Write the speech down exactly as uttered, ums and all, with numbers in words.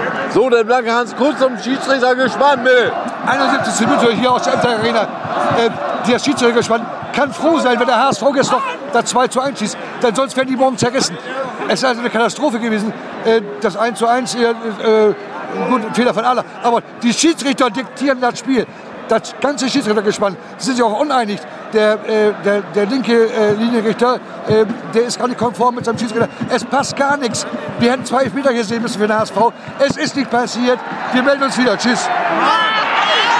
So, der blanke Hans Kurz zum Schiedsrichter gespannt, bitte. einundsiebzigste Minute hier aus der Emter Arena. Äh, der Schiedsrichter gespannt kann froh sein, wenn der H S V jetzt noch das zwei zu eins schießt. Denn sonst werden die morgen zerrissen. Es ist also eine Katastrophe gewesen. Äh, das eins zu eins, äh, gut, ein Fehler von aller. Aber die Schiedsrichter diktieren das Spiel. Das ganze Schiedsrichtergespann sind sich auch uneinig. Der, äh, der, der linke äh, Linienrichter, äh, der ist gar nicht konform mit seinem Schiedsrichter. Es passt gar nichts. Wir hätten zwei Elfmeter hier sehen müssen für den H S V. Es ist nicht passiert. Wir melden uns wieder. Tschüss.